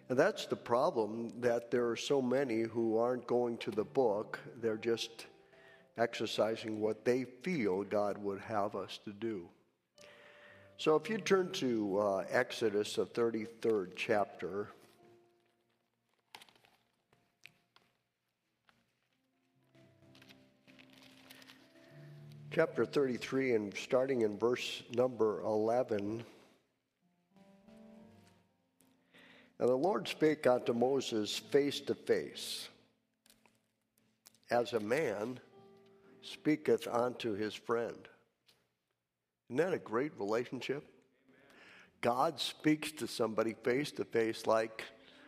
And that's the problem, that there are so many who aren't going to the book. They're just exercising what they feel God would have us to do. So if you turn to Exodus, the 33rd chapter. Chapter 33, and starting in verse number 11. And the Lord spake unto Moses face to face, as a man speaketh unto his friend. Isn't that a great relationship? God speaks to somebody face to face like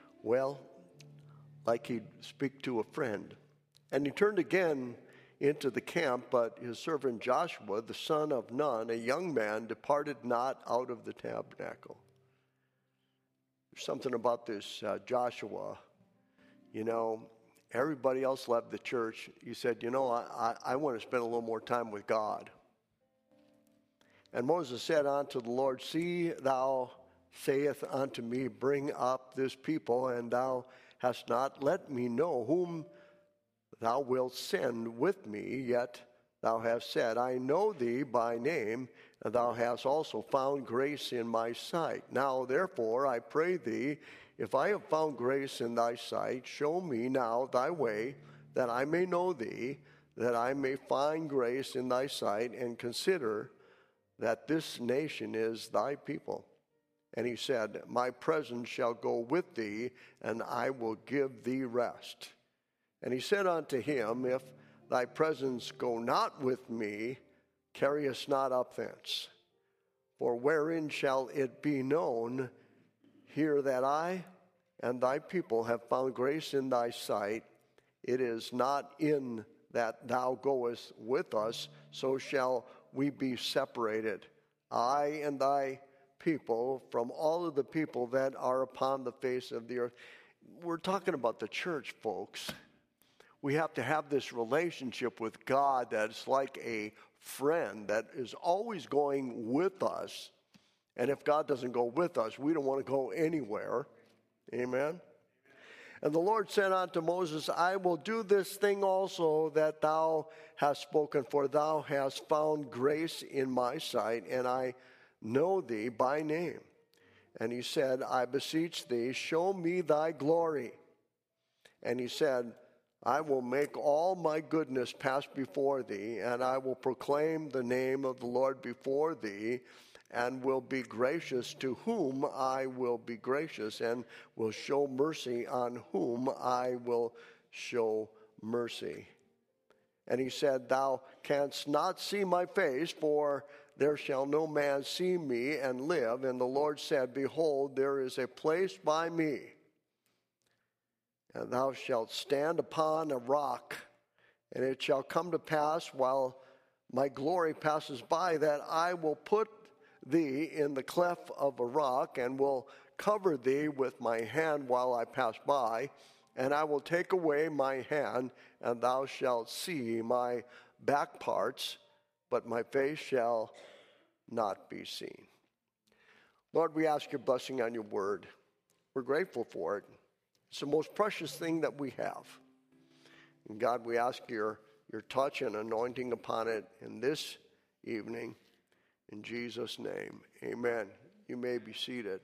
he'd speak to a friend. And he turned again into the camp, but his servant Joshua, the son of Nun, a young man, departed not out of the tabernacle. There's something about this Joshua. Everybody else left the church. He said, I want to spend a little more time with God. And Moses said unto the Lord, See, thou sayest unto me, Bring up this people, and thou hast not let me know whom thou wilt send with me, yet thou hast said, I know thee by name, and thou hast also found grace in my sight. Now, therefore, I pray thee, if I have found grace in thy sight, show me now thy way, that I may know thee, that I may find grace in thy sight, and consider that this nation is thy people. And he said, My presence shall go with thee, and I will give thee rest. And he said unto him, If thy presence go not with me, carry us not up thence. For wherein shall it be known here that I and thy people have found grace in thy sight? It is not in that thou goest with us, so shall we be separated, I and thy people, from all of the people that are upon the face of the earth. We're talking about the church, folks. We have to have this relationship with God that's like a friend that is always going with us. And if God doesn't go with us, we don't want to go anywhere. Amen? And the Lord said unto Moses, I will do this thing also that thou hast spoken, for thou hast found grace in my sight, and I know thee by name. And he said, I beseech thee, show me thy glory. And he said, I will make all my goodness pass before thee, and I will proclaim the name of the Lord before thee, and will be gracious to whom I will be gracious, and will show mercy on whom I will show mercy. And he said, Thou canst not see my face, for there shall no man see me and live. And the Lord said, Behold, there is a place by me, and thou shalt stand upon a rock, and it shall come to pass while my glory passes by, that I will put thee in the cleft of a rock, and will cover thee with my hand while I pass by, and I will take away my hand, and thou shalt see my back parts, but my face shall not be seen. Lord, we ask your blessing on your word. We're grateful for it. It's the most precious thing that we have. And God, we ask your touch and anointing upon it in this evening. In Jesus' name, amen. You may be seated.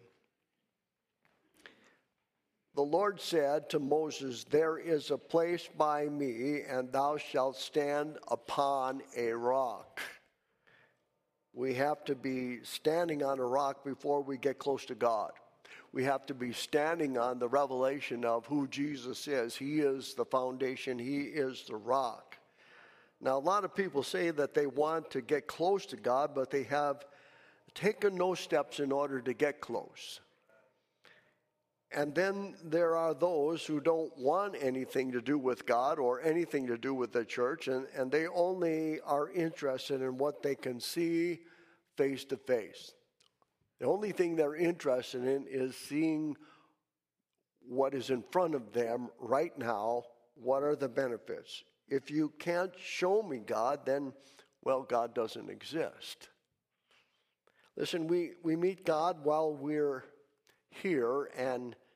The Lord said to Moses, There is a place by me, and thou shalt stand upon a rock. We have to be standing on a rock before we get close to God. We have to be standing on the revelation of who Jesus is. He is the foundation. He is the rock. Now, a lot of people say that they want to get close to God, but they have taken no steps in order to get close. And then there are those who don't want anything to do with God or anything to do with the church, and they only are interested in what they can see face to face. The only thing they're interested in is seeing what is in front of them right now. What are the benefits? If you can't show me God, then, well, God doesn't exist. Listen, we meet God while we're here, and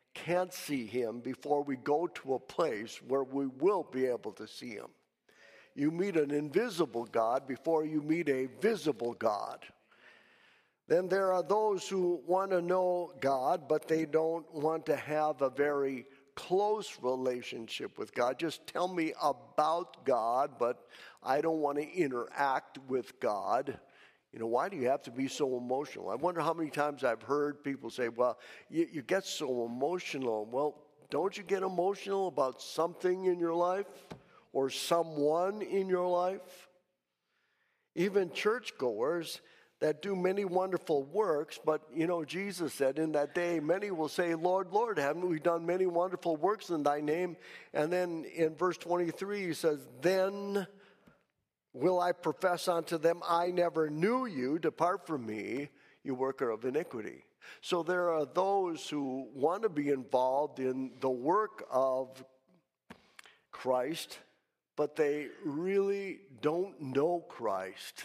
can't see him before we go to a place where we will be able to see him. You meet an invisible God before you meet a visible God. Then there are those who want to know God, but they don't want to have a very close relationship with God. Just tell me about God, but I don't want to interact with God. You know, why do you have to be so emotional? I wonder how many times I've heard people say, well, you get so emotional. Well, don't you get emotional about something in your life or someone in your life? Even churchgoers that do many wonderful works, but, you know, Jesus said in that day, many will say, Lord, Lord, haven't we done many wonderful works in thy name? And then in verse 23, he says, then will I profess unto them, I never knew you, depart from me, you worker of iniquity. So there are those who want to be involved in the work of Christ, but they really don't know Christ.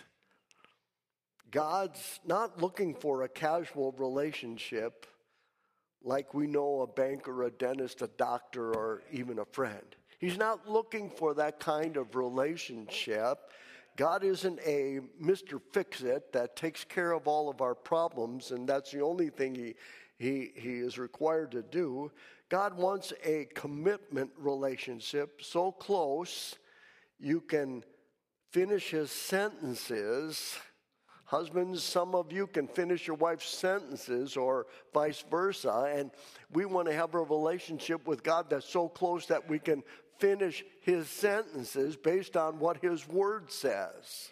God's not looking for a casual relationship like we know a banker, a dentist, a doctor, or even a friend. He's not looking for that kind of relationship. God isn't a Mr. Fix-It that takes care of all of our problems, and that's the only thing he is required to do. God wants a commitment relationship so close you can finish his sentences. Husbands, some of you can finish your wife's sentences or vice versa, and we want to have a relationship with God that's so close that we can finish his sentences based on what his word says.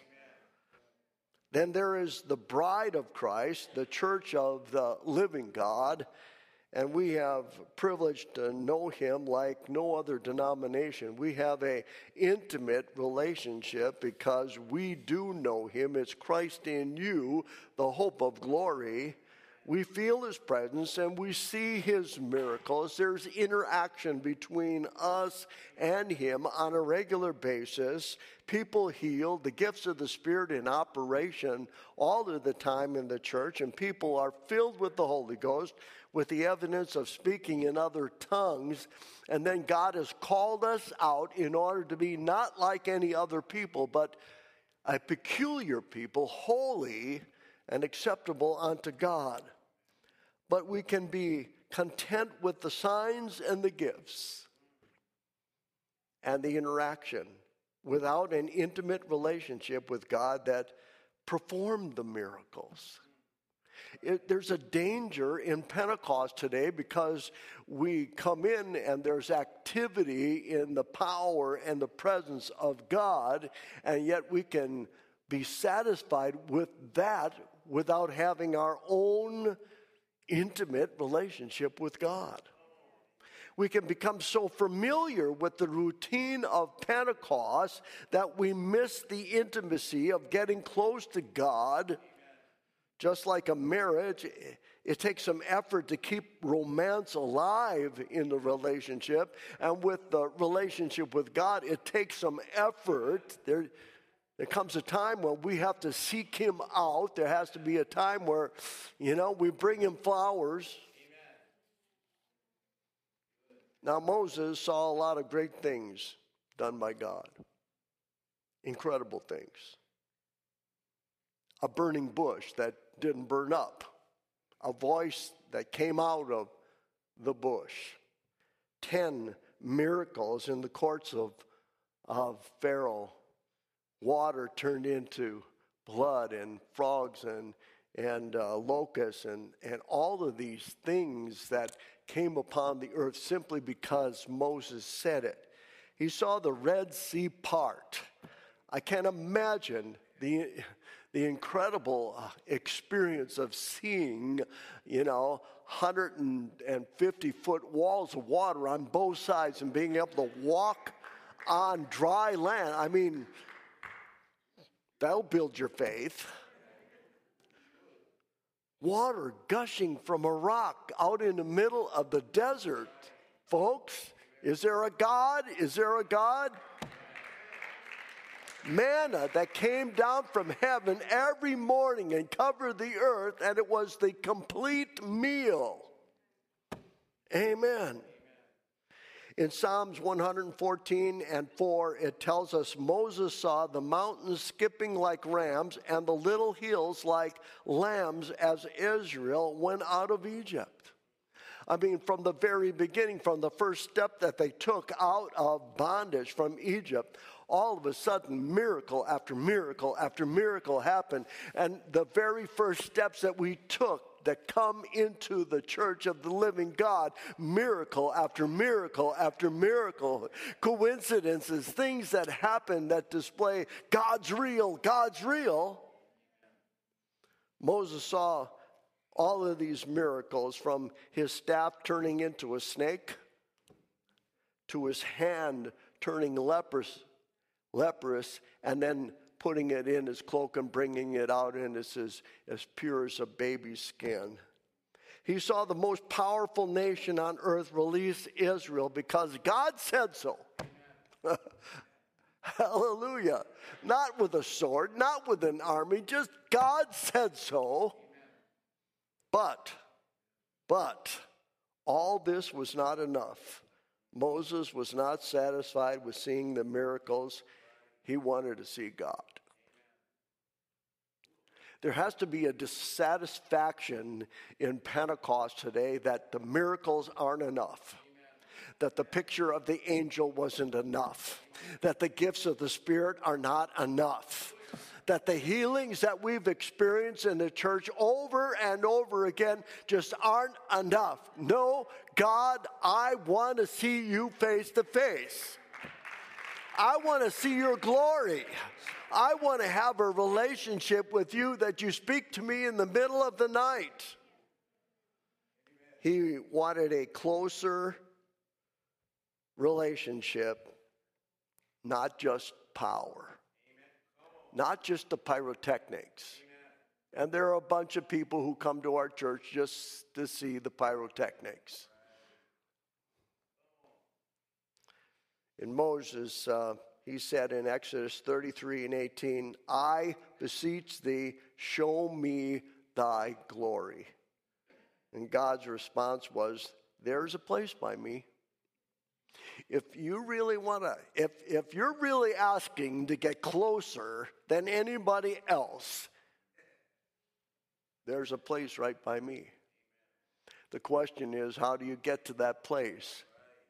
Then there is the bride of Christ, the church of the living God, and we have privilege to know him like no other denomination. We have an intimate relationship because we do know him. It's Christ in you, the hope of glory. We feel his presence and we see his miracles. There's interaction between us and him on a regular basis. People healed, the gifts of the Spirit in operation all of the time in the church, and people are filled with the Holy Ghost with the evidence of speaking in other tongues. And then God has called us out in order to be not like any other people, but a peculiar people, holy and acceptable unto God. But we can be content with the signs and the gifts and the interaction without an intimate relationship with God that performed the miracles. There's a danger in Pentecost today because we come in and there's activity in the power and the presence of God, and yet we can be satisfied with that without having our own intimate relationship with God. We can become so familiar with the routine of Pentecost that we miss the intimacy of getting close to God. Just like a marriage, it takes some effort to keep romance alive in the relationship. And with the relationship with God, it takes some effort. There comes a time when we have to seek him out. There has to be a time where, we bring him flowers. Now, Moses saw a lot of great things done by God. Incredible things. A burning bush that didn't burn up. A voice that came out of the bush. 10 miracles in the courts of Pharaoh. Water turned into blood, and frogs and locusts and all of these things that came upon the earth simply because Moses said it. He saw the Red Sea part. I can't imagine the incredible experience of seeing, 150-foot walls of water on both sides and being able to walk on dry land. I mean, that'll build your faith. Water gushing from a rock out in the middle of the desert. Folks, is there a God? Is there a God? Manna that came down from heaven every morning and covered the earth, and it was the complete meal. Amen. In Psalms 114:4, it tells us Moses saw the mountains skipping like rams and the little hills like lambs as Israel went out of Egypt. I mean, from the very beginning, from the first step that they took out of bondage from Egypt, all of a sudden, miracle after miracle after miracle happened. And the very first steps that we took that come into the church of the living God, miracle after miracle after miracle, coincidences, things that happen that display God's real, God's real. Moses saw all of these miracles, from his staff turning into a snake to his hand turning leprous, and then putting it in his cloak and bringing it out, and it's as pure as a baby's skin. He saw the most powerful nation on earth release Israel because God said so. Hallelujah. Not with a sword, not with an army, just God said so. But all this was not enough. Moses was not satisfied with seeing the miracles. He wanted to see God. There has to be a dissatisfaction in Pentecost today that the miracles aren't enough, that the picture of the angel wasn't enough, that the gifts of the Spirit are not enough, that the healings that we've experienced in the church over and over again just aren't enough. No, God, I want to see you face to face. I want to see your glory. I want to have a relationship with you that you speak to me in the middle of the night. He wanted a closer relationship, not just power, not just the pyrotechnics. And there are a bunch of people who come to our church just to see the pyrotechnics. In Moses, he said in Exodus 33:18, I beseech thee, show me thy glory. And God's response was, there's a place by me. If you really want to, if you're really asking to get closer than anybody else, there's a place right by me. The question is, how do you get to that place?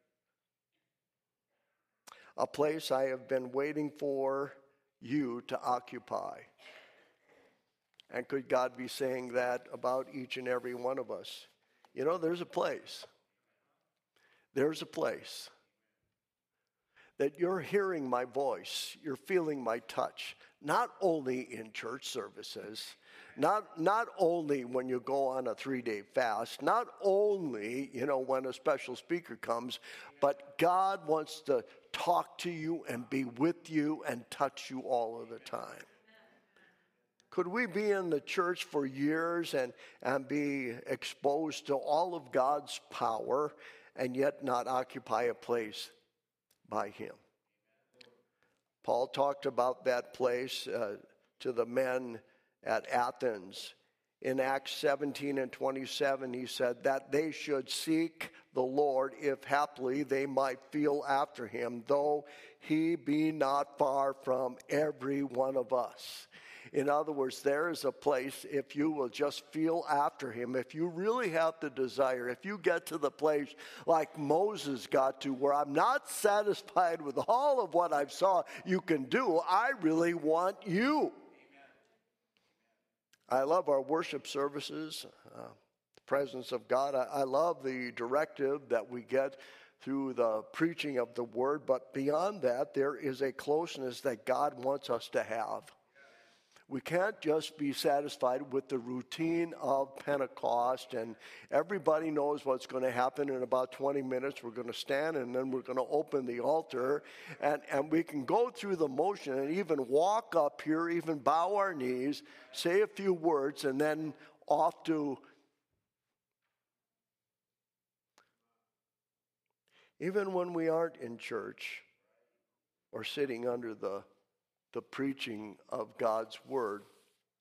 A place I have been waiting for you to occupy. And could God be saying that about each and every one of us? You know, there's a place. There's a place that you're hearing my voice, you're feeling my touch, not only in church services, not only when you go on a 3-day fast, not only, when a special speaker comes, but God wants to talk to you and be with you and touch you all of the time. Could we be in the church for years and be exposed to all of God's power and yet not occupy a place by him? Paul talked about that place to the men at Athens. In Acts 17:27, he said that they should seek the Lord if haply they might feel after him, though he be not far from every one of us. In other words, there is a place, if you will just feel after him, if you really have the desire, if you get to the place like Moses got to, where I'm not satisfied with all of what I saw you can do, I really want you. I love our worship services, the presence of God. I love the directive that we get through the preaching of the word, but beyond that, there is a closeness that God wants us to have. We can't just be satisfied with the routine of Pentecost and everybody knows what's going to happen in about 20 minutes. We're going to stand and then we're going to open the altar and we can go through the motion and even walk up here, even bow our knees, say a few words, and then off to... Even when we aren't in church or sitting under the preaching of God's word,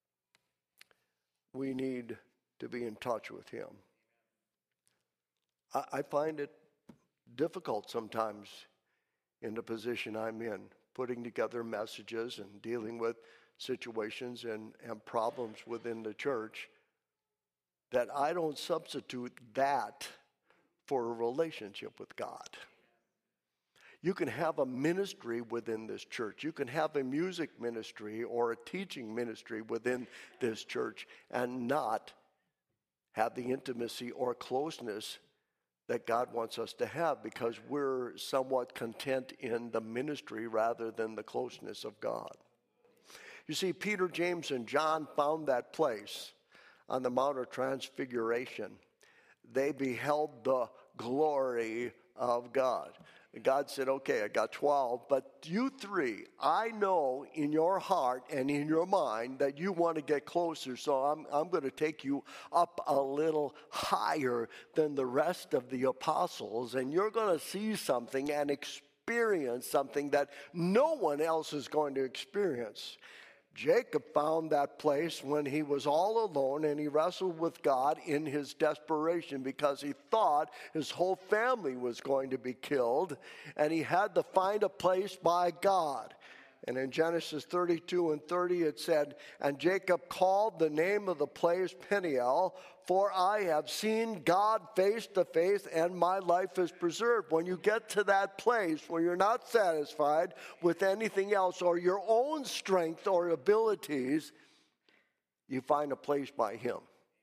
we need to be in touch with him. I find it difficult sometimes in the position I'm in, putting together messages and dealing with situations and problems within the church, that I don't substitute that for a relationship with God. You can have a ministry within this church. You can have a music ministry or a teaching ministry within this church and not have the intimacy or closeness that God wants us to have, because we're somewhat content in the ministry rather than the closeness of God. You see, Peter, James, and John found that place on the Mount of Transfiguration. They beheld the glory of God. And God said, okay, I got 12, but you three, I know in your heart and in your mind that you want to get closer, so I'm going to take you up a little higher than the rest of the apostles, and you're going to see something and experience something that no one else is going to experience. Jacob found that place when he was all alone and he wrestled with God in his desperation because he thought his whole family was going to be killed, and he had to find a place by God. And in Genesis 32 and 30 it said, and Jacob called the name of the place Peniel, for I have seen God face to face and my life is preserved. When you get to that place where you're not satisfied with anything else or your own strength or abilities, you find a place by him.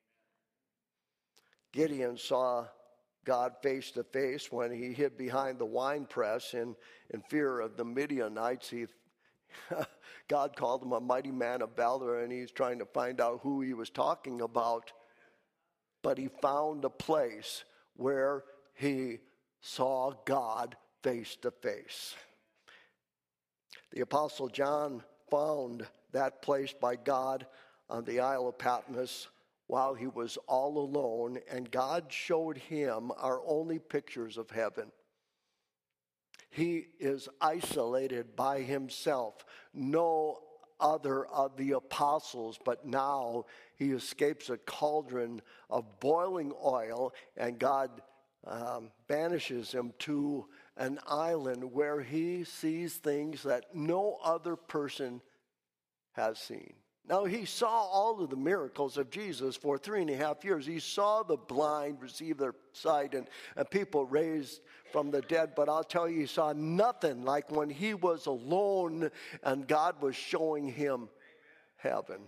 Gideon saw God face to face when he hid behind the winepress in fear of the Midianites. God called him a mighty man of valor, and he's trying to find out who he was talking about. But he found a place where he saw God face to face. The Apostle John found that place by God on the Isle of Patmos while he was all alone, and God showed him our only pictures of heaven. He is isolated by himself. No other of the apostles, but now he escapes a cauldron of boiling oil, and God banishes him to an island where he sees things that no other person has seen. Now, he saw all of the miracles of Jesus for 3.5 years. He saw the blind receive their sight and people raised from the dead. But I'll tell you, he saw nothing like when he was alone and God was showing him heaven.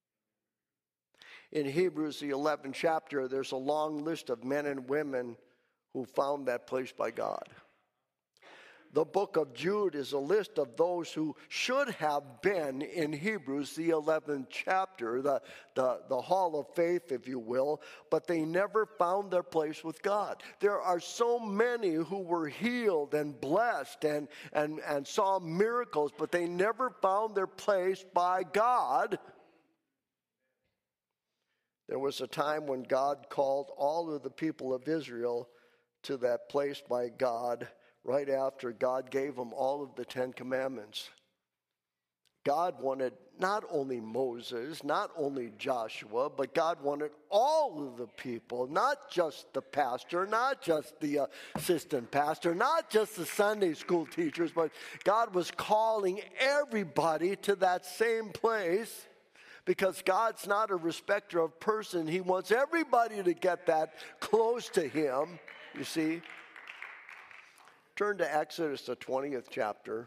In Hebrews, the 11th chapter, there's a long list of men and women who found that place by God. The book of Jude is a list of those who should have been in Hebrews, the 11th chapter, the hall of faith, if you will, but they never found their place with God. There are so many who were healed and blessed and saw miracles, but they never found their place by God. There was a time when God called all of the people of Israel to that place by God, right after God gave them all of the 10 Commandments. God wanted not only Moses, not only Joshua, but God wanted all of the people, not just the pastor, not just the assistant pastor, not just the Sunday school teachers, but God was calling everybody to that same place, because God's not a respecter of person. He wants everybody to get that close to him, you see. Turn to Exodus, the 20th chapter.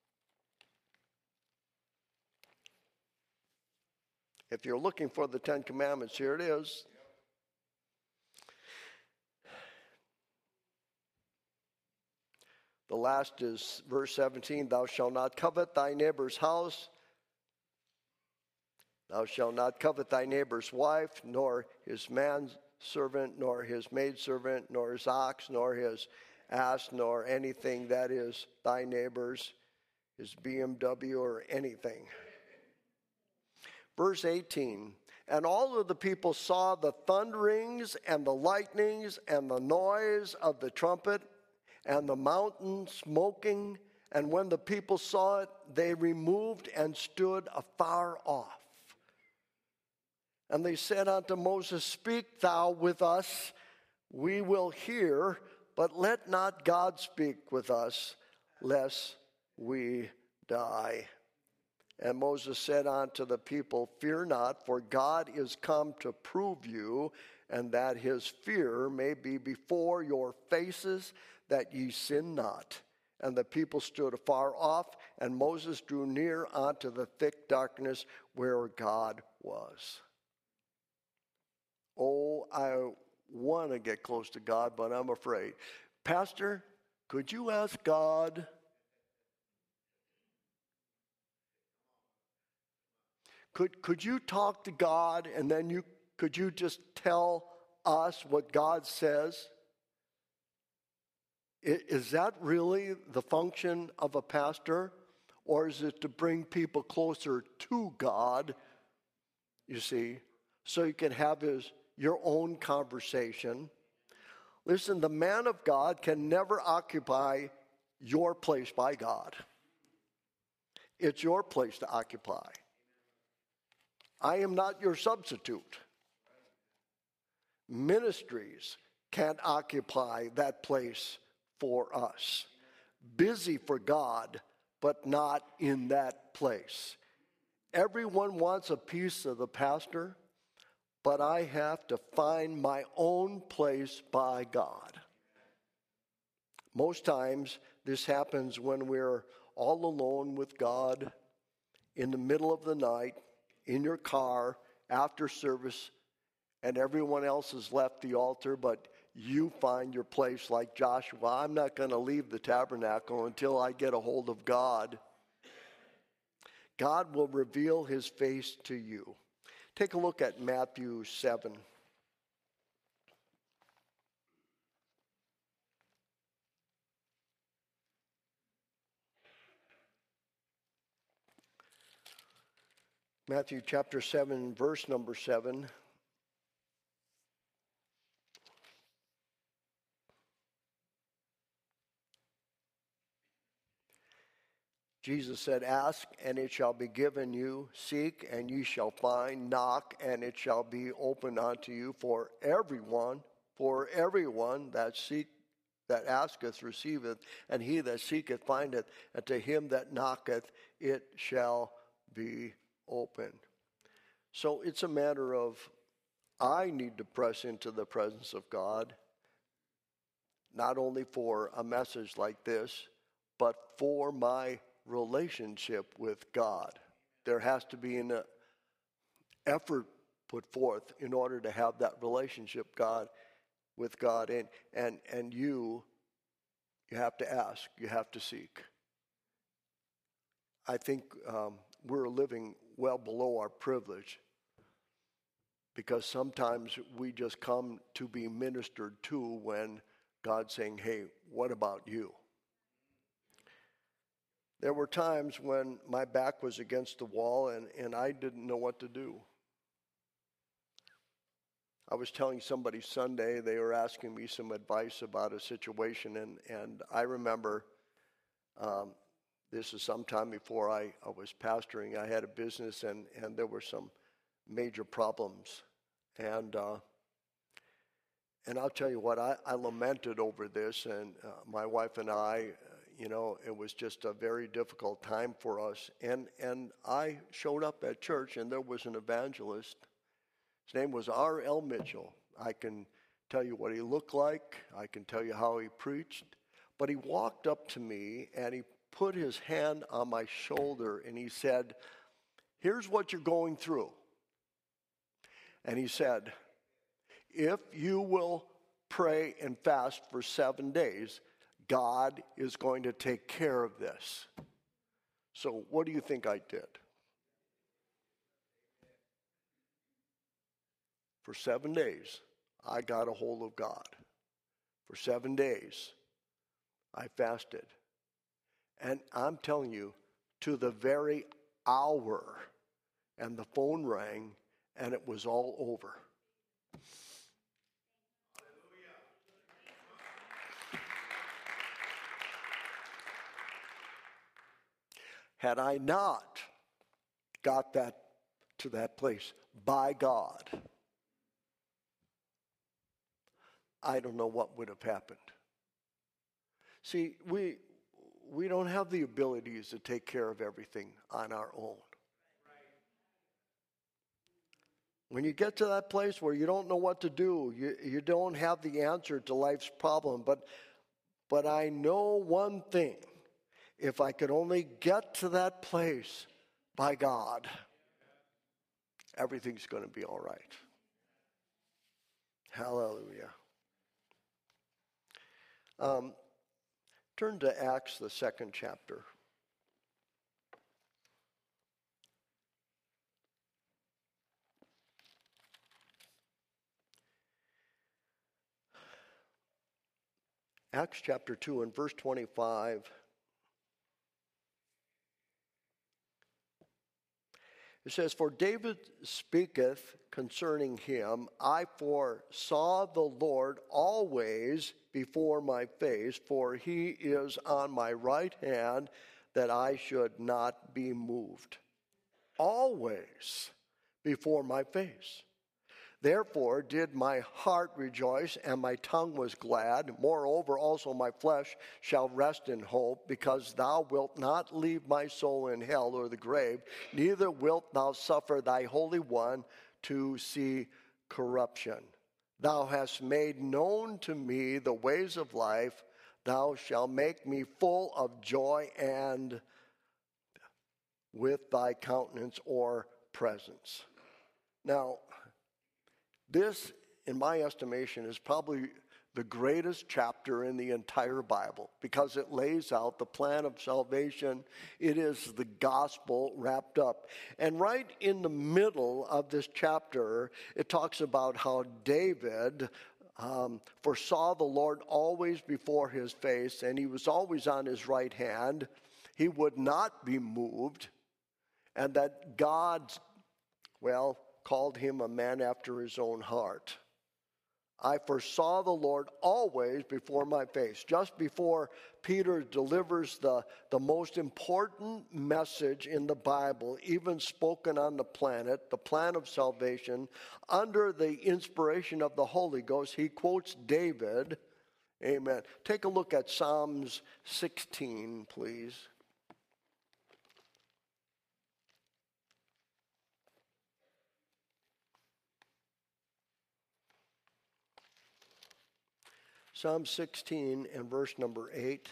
If you're looking for the 10 Commandments, here it is. The last is verse 17. Thou shalt not covet thy neighbor's house. Thou shalt not covet thy neighbor's wife, nor his manservant, nor his maidservant, nor his ox, nor his ass, nor anything that is thy neighbor's, his BMW or anything. Verse 18, and all of the people saw the thunderings and the lightnings and the noise of the trumpet and the mountain smoking. And when the people saw it, they removed and stood afar off. And they said unto Moses, speak thou with us, We will hear, but let not God speak with us, lest we die. And Moses said unto the people, Fear not, for God is come to prove you, and that his fear may be before your faces, that ye sin not. And the people stood afar off, and Moses drew near unto the thick darkness where God was. Oh, I want to get close to God, but I'm afraid. Pastor, could you ask God? Could you talk to God and then could you just tell us what God says? Is that really the function of a pastor? Or is it to bring people closer to God, you see, so you can have your own conversation? Listen, the man of God can never occupy your place by God. It's your place to occupy. I am not your substitute. Ministries can't occupy that place for us. Busy for God, but not in that place. Everyone wants a piece of the pastor, but I have to find my own place by God. Most times, this happens when we're all alone with God in the middle of the night, in your car, after service, and everyone else has left the altar, but you find your place like Joshua. I'm not going to leave the tabernacle until I get a hold of God. God will reveal his face to you. Take a look at Matthew 7. Matthew chapter 7, verse number 7. Jesus said, Ask, and it shall be given you. Seek, and ye shall find. Knock, and it shall be opened unto you. For everyone that asketh receiveth, and he that seeketh findeth, and to him that knocketh it shall be open. So it's a matter of I need to press into the presence of God, not only for a message like this, but for my relationship with God. There has to be an effort put forth in order to have that relationship with God, and you have to ask, you have to seek. I think we're living well below our privilege, because sometimes we just come to be ministered to when God's saying, hey, what about you? There were times when my back was against the wall and I didn't know what to do. I was telling somebody Sunday, they were asking me some advice about a situation, and I remember this is sometime before I was pastoring. I had a business and there were some major problems. And I'll tell you what, I lamented over this, and my wife and I, it was just a very difficult time for us. And I showed up at church, and there was an evangelist. His name was R.L. Mitchell. I can tell you what he looked like. I can tell you how he preached. But he walked up to me, and he put his hand on my shoulder, and he said, here's what you're going through. And he said, if you will pray and fast for 7 days, God is going to take care of this. So what do you think I did? For 7 days, I got a hold of God. For 7 days, I fasted. And I'm telling you, to the very hour, and the phone rang, and it was all over. Had I not got to that place by God, I don't know what would have happened. See, we don't have the abilities to take care of everything on our own. When you get to that place where you don't know what to do, you don't have the answer to life's problem, but I know one thing. If I could only get to that place by God, everything's going to be all right. Hallelujah. Turn to Acts, the 2nd chapter. Acts chapter 2 and verse 25. It says, "For David speaketh concerning him, I foresaw the Lord always before my face, for he is on my right hand, that I should not be moved." Always before my face. Therefore did my heart rejoice, and my tongue was glad. Moreover, also my flesh shall rest in hope, because thou wilt not leave my soul in hell or the grave, neither wilt thou suffer thy Holy One to see corruption. Thou hast made known to me the ways of life. Thou shalt make me full of joy and with thy countenance or presence. Now, this, in my estimation, is probably the greatest chapter in the entire Bible because it lays out the plan of salvation. It is the gospel wrapped up. And right in the middle of this chapter, it talks about how David foresaw the Lord always before his face, and he was always on his right hand. He would not be moved, and that God, called him a man after his own heart. I foresaw the Lord always before my face. Just before Peter delivers the most important message in the Bible, even spoken on the planet, the plan of salvation, under the inspiration of the Holy Ghost, he quotes David. Amen. Take a look at Psalms 16, please. Psalm 16 and verse number 8.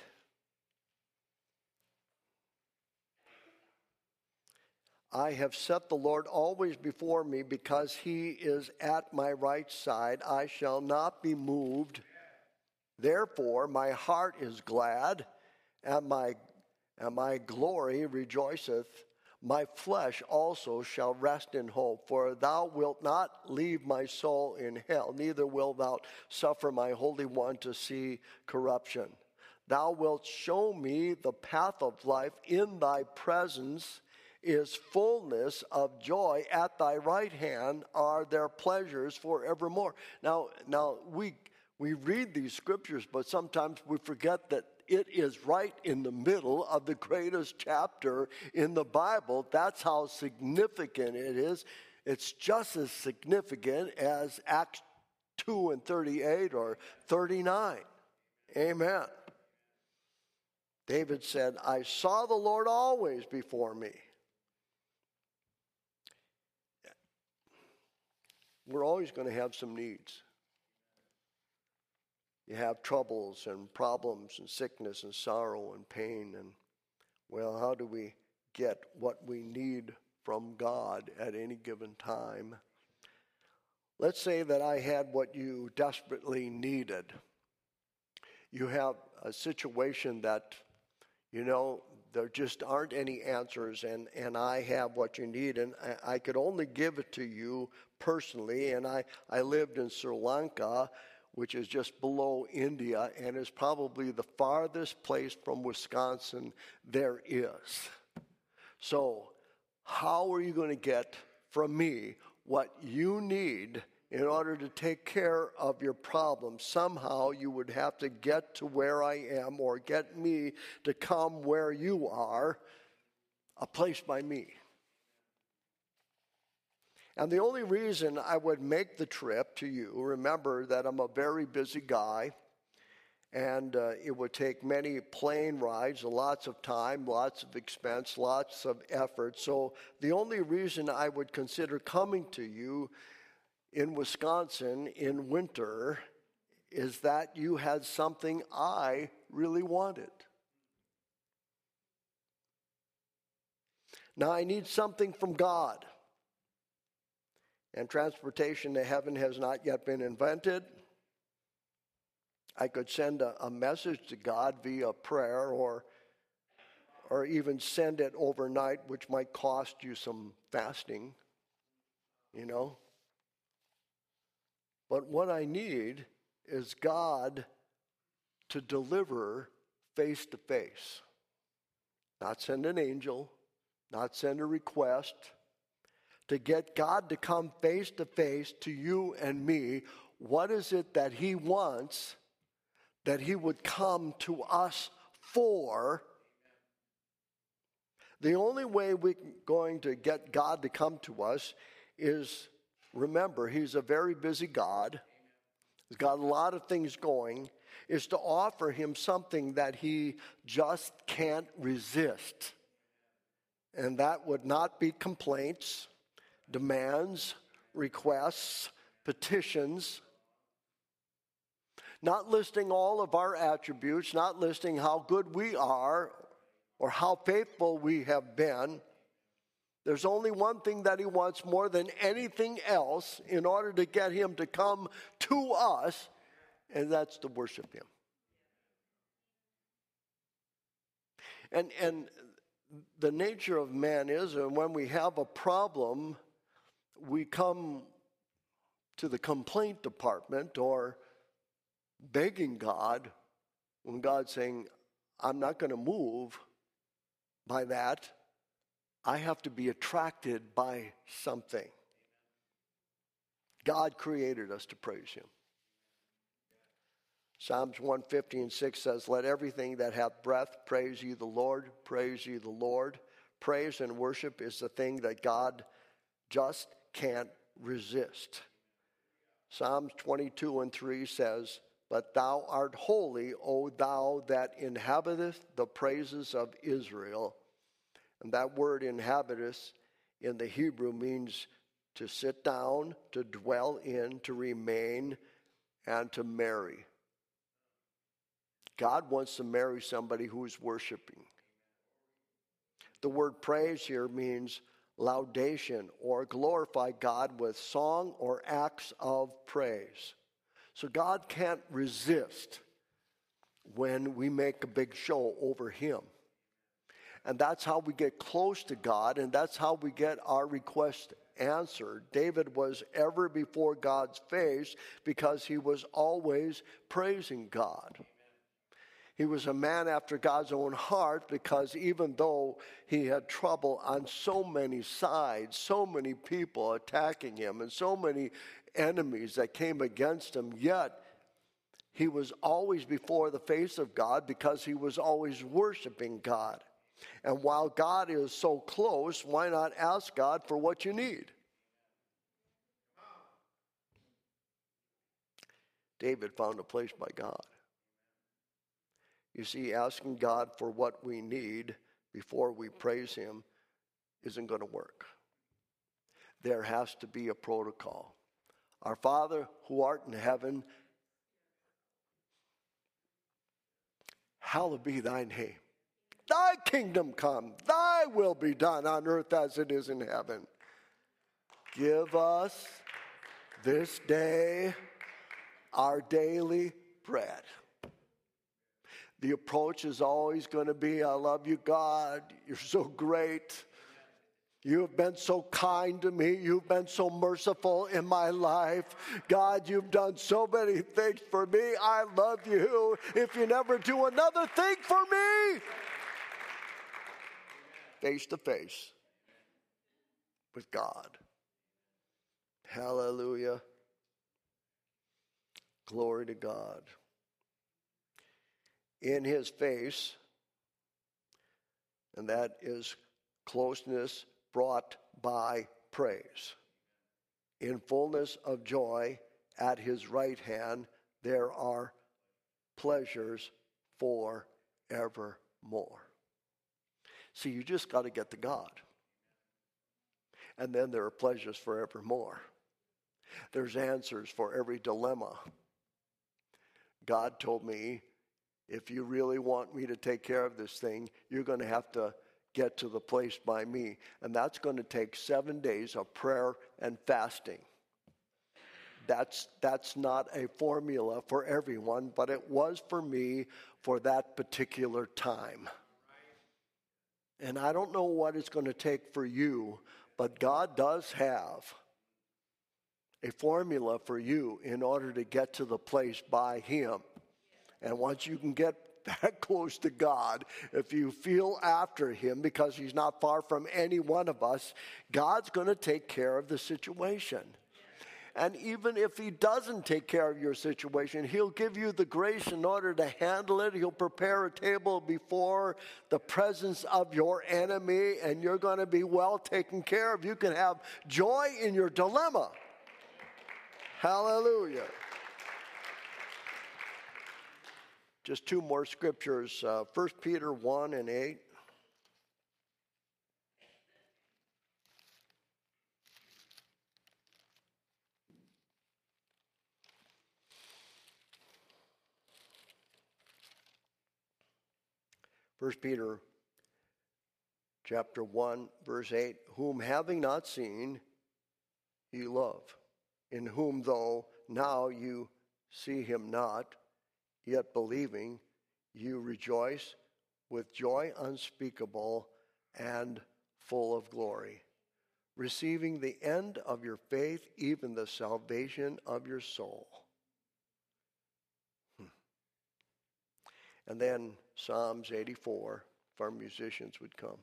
I have set the Lord always before me, because he is at my right side. I shall not be moved. Therefore my heart is glad, and my glory rejoiceth. My flesh also shall rest in hope, for thou wilt not leave my soul in hell, neither wilt thou suffer my Holy One to see corruption. Thou wilt show me the path of life. In thy presence is fullness of joy. At thy right hand are there pleasures forevermore. Now we read these scriptures, but sometimes we forget that it is right in the middle of the greatest chapter in the Bible. That's how significant it is. It's just as significant as Acts 2 and 38 or 39. Amen. David said, I saw the Lord always before me. We're always going to have some needs. You have troubles and problems and sickness and sorrow and pain. And, how do we get what we need from God at any given time? Let's say that I had what you desperately needed. You have a situation that, there just aren't any answers, and I have what you need, and I could only give it to you personally. And I lived in Sri Lanka, which is just below India, and is probably the farthest place from Wisconsin there is. So how are you going to get from me what you need in order to take care of your problem? Somehow you would have to get to where I am, or get me to come where you are, a place by me. And the only reason I would make the trip to you, remember that I'm a very busy guy, and it would take many plane rides, lots of time, lots of expense, lots of effort. So the only reason I would consider coming to you in Wisconsin in winter is that you had something I really wanted. Now I need something from God. And transportation to heaven has not yet been invented. I could send a message to God via prayer or even send it overnight, which might cost you some fasting, you know. But what I need is God to deliver face to face. Not send an angel, not send a request. To get God to come face to face to you and me, what is it that He wants that He would come to us for? The only way we're going to get God to come to us is, remember, He's a very busy God. He's got a lot of things going, is to offer Him something that He just can't resist. And that would not be complaints, demands, requests, petitions, not listing all of our attributes, not listing how good we are or how faithful we have been. There's only one thing that He wants more than anything else in order to get Him to come to us, and that's to worship Him. And the nature of man is, and when we have a problem, we come to the complaint department or begging God when God's saying, I'm not going to move by that. I have to be attracted by something. God created us to praise Him. Psalms 150:6 says, let everything that hath breath praise ye the Lord, praise ye the Lord. Praise and worship is the thing that God just can't resist. Psalms 22:3 says, but thou art holy, O thou that inhabitest the praises of Israel. And that word inhabitest in the Hebrew means to sit down, to dwell in, to remain, and to marry. God wants to marry somebody who is worshiping. The word praise here means laudation or glorify God with song or acts of praise. So God can't resist when we make a big show over Him. And that's how we get close to God, and that's how we get our request answered. David was ever before God's face because he was always praising God. He was a man after God's own heart because even though he had trouble on so many sides, so many people attacking him, and so many enemies that came against him, yet he was always before the face of God because he was always worshiping God. And while God is so close, why not ask God for what you need? David found a place by God. You see, asking God for what we need before we praise Him isn't going to work. There has to be a protocol. Our Father who art in heaven, hallowed be thy name. Thy kingdom come, thy will be done on earth as it is in heaven. Give us this day our daily bread. The approach is always going to be, I love you, God. You're so great. You have been so kind to me. You've been so merciful in my life. God, you've done so many things for me. I love you. If you never do another thing for me, face to face with God. Hallelujah. Glory to God. In His face, and that is closeness brought by praise. in fullness of joy at his right hand, there are pleasures forevermore. See, you just got to get to God. And then there are pleasures forevermore. There's answers for every dilemma. God told me, if you really want me to take care of this thing, you're going to have to get to the place by me. And that's going to take 7 days of prayer and fasting. That's not a formula for everyone, but it was for me for that particular time. And I don't know what it's going to take for you, but God does have a formula for you in order to get to the place by him. And once you can get that close to God, if you feel after him, because he's not far from any one of us, God's going to take care of the situation. And even if he doesn't take care of your situation, he'll give you the grace in order to handle it. He'll prepare a table before the presence of your enemy, and you're going to be well taken care of. You can have joy in your dilemma. Hallelujah. Just two more scriptures, 1 Peter 1 and 8. First Peter chapter 1, verse 8, whom having not seen, you love, in whom though now you see him not, yet believing, you rejoice with joy unspeakable and full of glory, receiving the end of your faith, even the salvation of your soul. And then Psalms 84, if our musicians would come.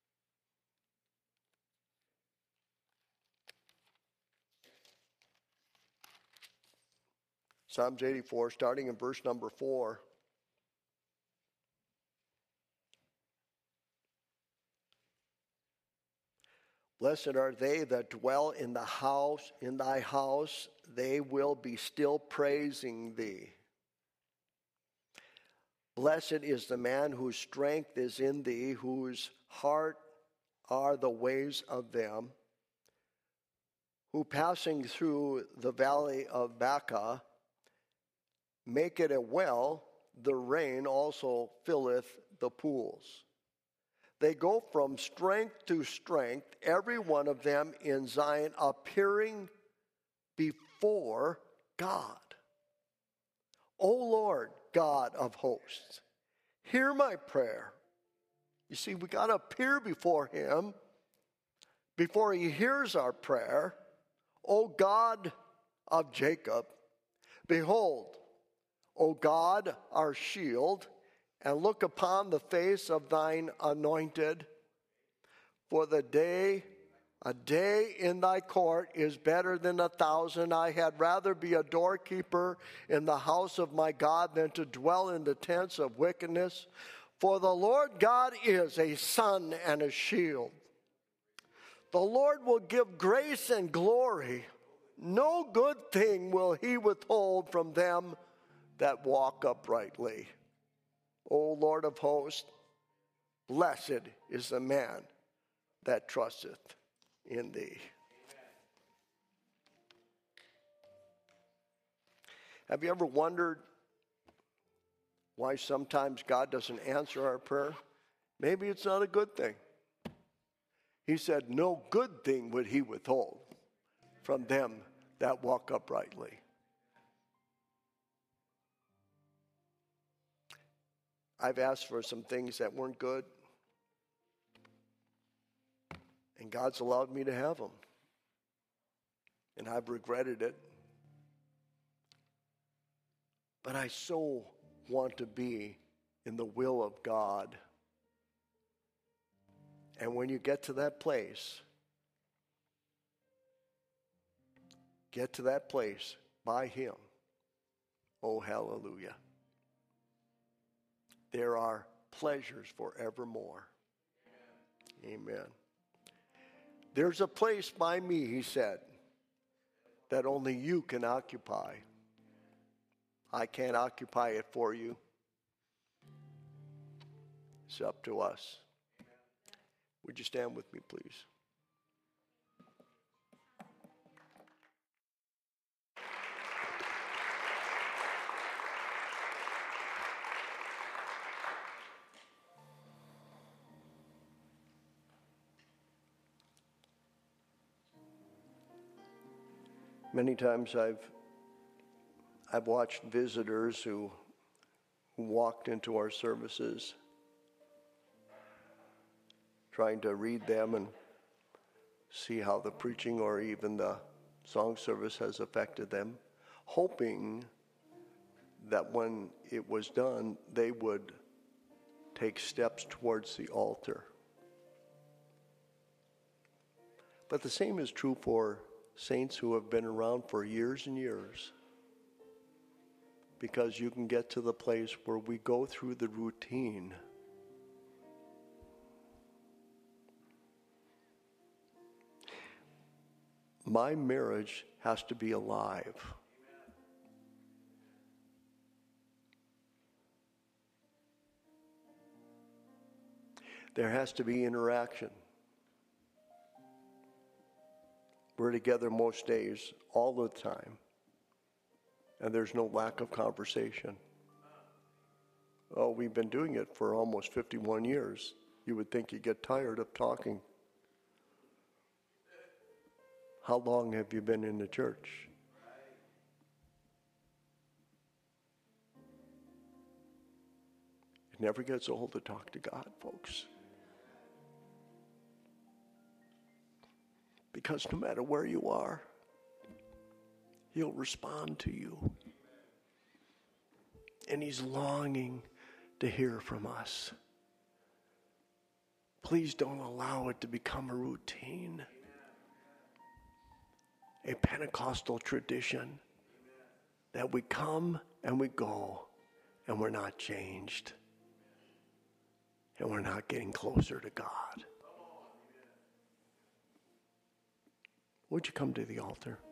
Psalms 84, starting in verse number 4. Blessed are they that dwell in thy house, they will be still praising thee. Blessed is the man whose strength is in thee, whose heart are the ways of them, who passing through the valley of Baca, make it a well, the rain also filleth the pools. They go from strength to strength, every one of them in Zion, appearing before God. O Lord, God of hosts, hear my prayer. You see, we got to appear before him before he hears our prayer. O God of Jacob, behold, O God, our shield, and look upon the face of thine anointed. For a day in thy court is better than 1,000. I had rather be a doorkeeper in the house of my God than to dwell in the tents of wickedness. For the Lord God is a sun and a shield. The Lord will give grace and glory. No good thing will he withhold from them that walk uprightly. O Lord of hosts, blessed is the man that trusteth in thee. Have you ever wondered why sometimes God doesn't answer our prayer? Maybe it's not a good thing. He said, no good thing would he withhold from them that walk uprightly. I've asked for some things that weren't good, and God's allowed me to have them. And I've regretted it. But I so want to be in the will of God. And when you get to that place by him, oh hallelujah, there are pleasures forevermore. Amen. There's a place by me, he said, that only you can occupy. I can't occupy it for you. It's up to us. Would you stand with me, please? Many times I've watched visitors who walked into our services, trying to read them and see how the preaching or even the song service has affected them, hoping that when it was done, they would take steps towards the altar. But the same is true for saints who have been around for years and years, because you can get to the place where we go through the routine. My marriage has to be alive. There has to be interaction. We're together most days, all the time, and there's no lack of conversation. Oh, we've been doing it for almost 51 years. You would think you get tired of talking. How long have you been in the church? It never gets old to talk to God, folks. Because no matter where you are, He'll respond to you. And He's longing to hear from us. Please don't allow it to become a routine, a Pentecostal tradition, that we come and we go and we're not changed and we're not getting closer to God. Would you come to the altar?